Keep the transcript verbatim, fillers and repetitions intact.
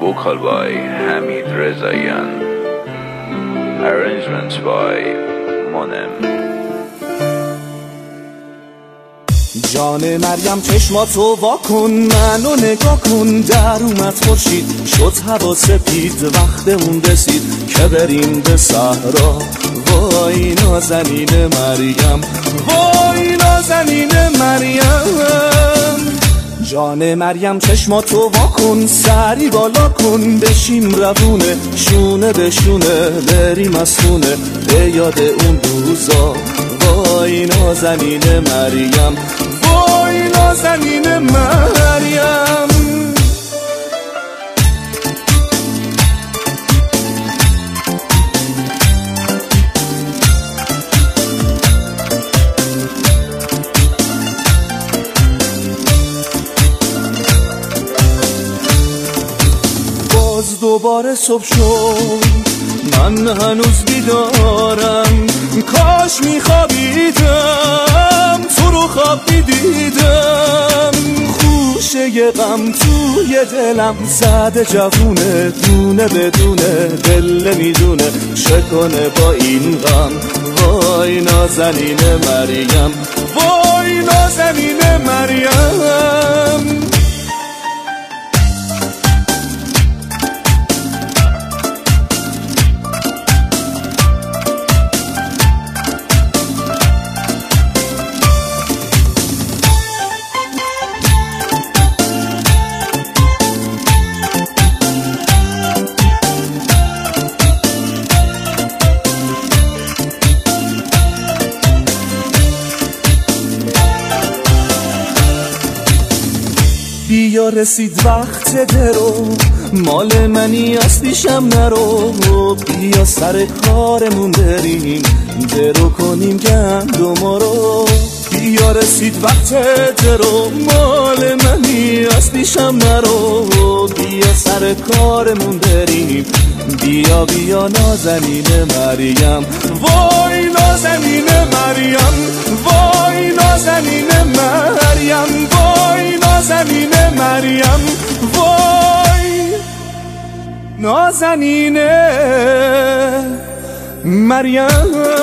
vocal by Hamid Rezaian, arrangements by Monem. جان مریم چشماتو واکن، منو نگاه کن، در اومد خورشید شد هوا سپید، وقتمون رسید که بریم به صحرا. وای نازنین مریم، وای نازنین مریم. جان مریم چشماتو واکن، سری بالا کن، بشیم روونه، شونه به شونه بریم از خونه به یاد اون روزا. وای نازنین مریم، وای نازنین مریم. باز دوباره صبح شد، من هنوز بیدارم، کاش میخوابیدم، تو رو خواب میدیدم. خوشه غم توی دلم زده جوونه، دونه بدونه دل میدونه چکنه با این غم. وای نازنین مریم، وای نازنین مریم. بیا رسید وقت درو، مال منی از پیشم نرو. بیا سر کارمون بریم، درو کنیم گندم رو. بیا رسید وقت درو، مال منی از پیشم نرو. بیا سر کارمون بریم، بیا بیا نازنین مریم. وای نازنین مریم، وای نازنین مریم، وای نازنین مریم، وای نازنین مریم.